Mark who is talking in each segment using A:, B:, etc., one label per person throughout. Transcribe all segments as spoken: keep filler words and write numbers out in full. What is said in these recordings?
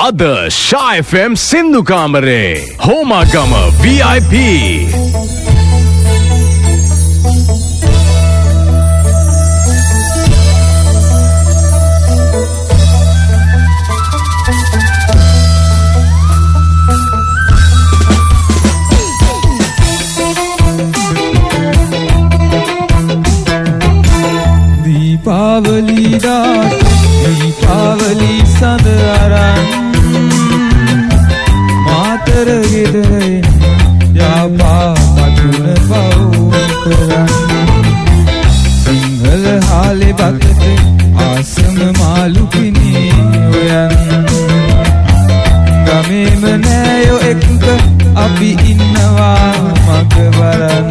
A: අද Sha F M සින්දු කාමරේ Homagama V I P
B: Deepawali रात दीपावली सद अरन मातर गिदरे यापा मधुन पौकरन सिंहल हाले बकते आसम मालुकिनी ओयन गमेम नयो एक अभी इन्नवा मगवरन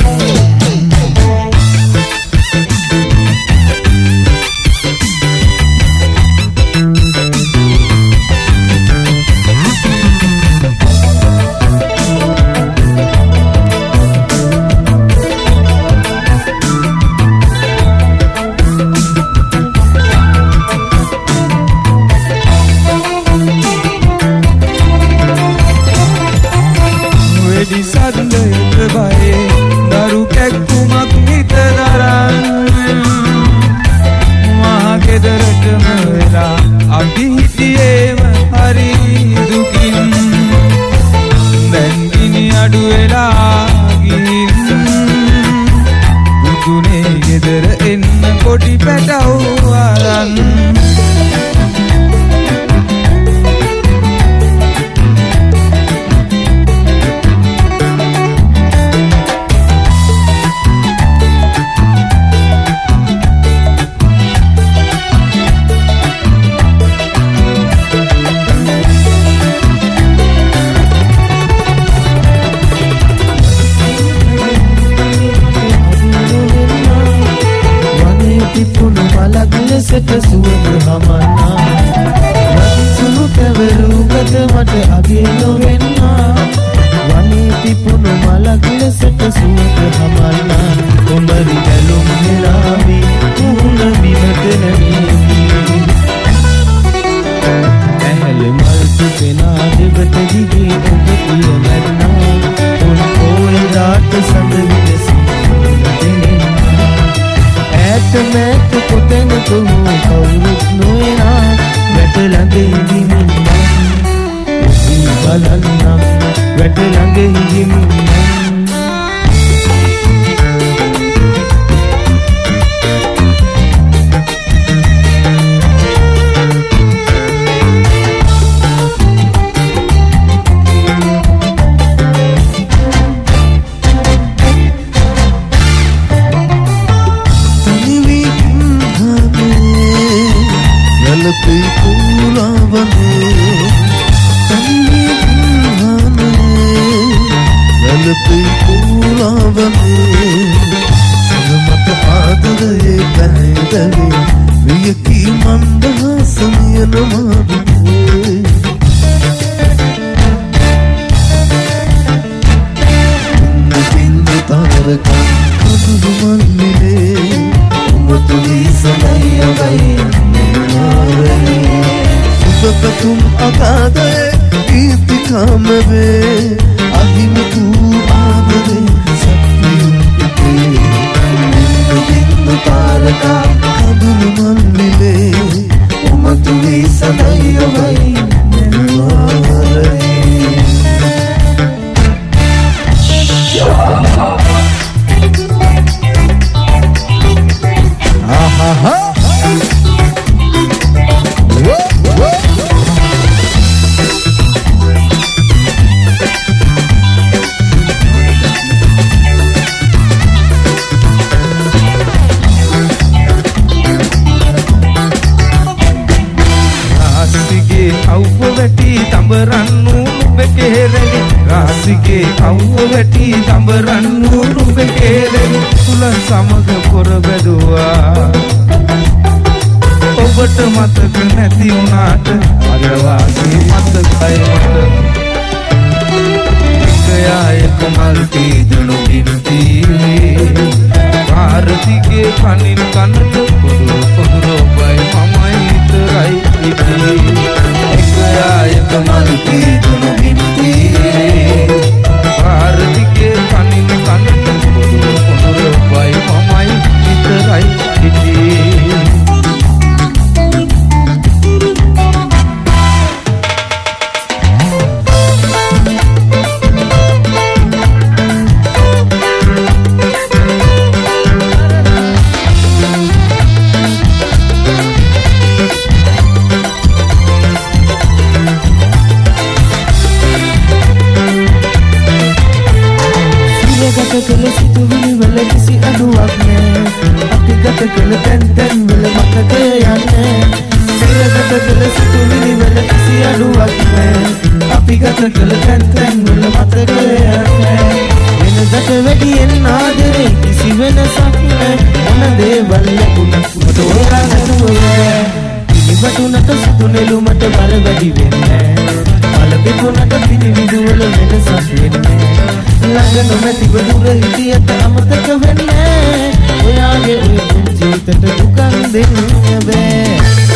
B: Kanil kanil kodro kodro bay mamai terai iki ekaya
C: මල්පි දුනු බිම්තියේ
B: පාරදිගේ කනින කනින පොදු පොදුර වයි මමයි විතරයි හිටියේ
C: කළ සිතුවිලි වල කිසි අඩුවක් නෑ අපි ගත කළ තැන් තැන් වල මතකය යන්නේ සිරගත කළ සිතුවිලි වල කිසි අඩුවක් නෑ අපි ගත කළ තැන් තැන් වල මතකය යන්නේ වෙනදට වැඩියෙන් ආදරේ කිසි වෙනසක් නෑ මොන දේවල් ලැබුණත් මට ඔයා නැතුව බෑ පිළිබටුනට සුදු නෙළුමට බර වැඩි වෙන්නේ මල පිපුනට පිළිවිදු වල වෙනසක් වෙන්නේ ළඟ නොමැතිව දුර හිටියට අමතක වෙන්නේ ඔයාගේ ඔය ජීවිතට දුකක් දෙන්න බෑ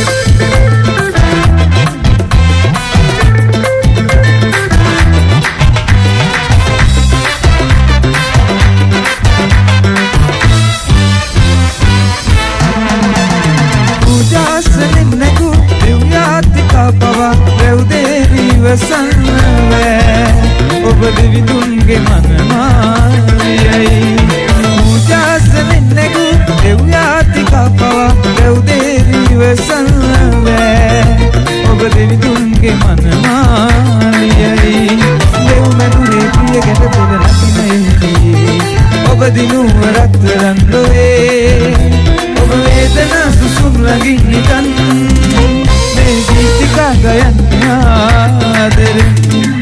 C: පූජාසනෙන් නැගු දෙව්යාතිකා පවා රැව්දේරීව සන්නවෑ ඔබ දෙවිඳුන්ගේ මනමායයි පූජාසනෙන් නැගු දෙව්යාතිකා පවා රැව්දේරීව සන්නවෑ ඔබ දෙවිඳුන්ගේ මනමායයි දෙව් මැදුරේ ප්‍රිය ගැට පෙළ නකිනෙහිදී ඔබ දිනුව රත්තරන් ලොවේ ඔබ වේදනා සුසුම් ළඟින් නිකන් මේ ගීතිකා ගයන්නේ ආදරෙන්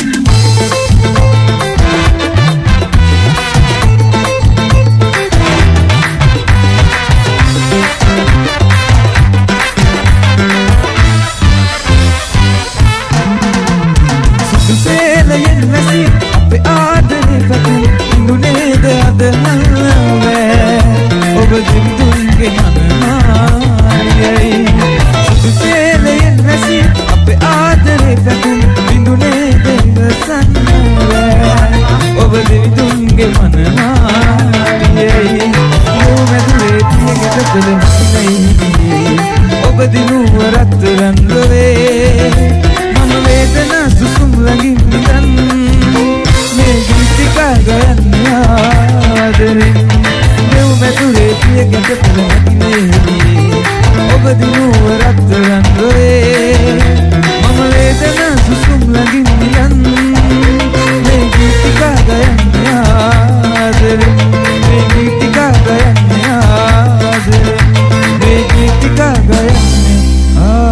C: සුසේලයෙන් වැසි අපේ ආදරේ පැතුම් ඉඳුනේද අද හල්වෑ ඔබ දිවිදුන්ගේ මනමායයි සුසේලයෙන් වැසි අපේ ආදරේ පැතුම් ඉඳුනේද ඉවසන්නවෑ ඔබ දිවිදුන්ගේ මනමායයි ඔබ මැදුරේ පිය ගැට පෙළ හිටිනෙහිදී ඔබ දිනුව රත්තරන් ලොවේ මම වේදනා සුසුම් ළඟින් නිකන් මේ ගීතිකා ගයන්නේ ආදරෙන් දෙව් මැදුරේ පිය ගැට පෙළ හිටිනෙහිදී ඔබ දිනුව රත්තරන් ලොවේ මම වේදනා සුසුම් ළඟින් නිකන් මේ ගීතිකා ගයන්නේ ආදරෙන් මේ ගීතිකා ගයන්නේ ආදරෙන් මේ ගීතිකා ගයන්නේ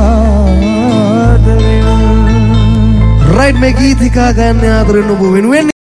C: ආදරෙන්
D: රයිට් මේ ගීතිකා ගන්න ආදරෙන් ඔබ වෙනුවෙන්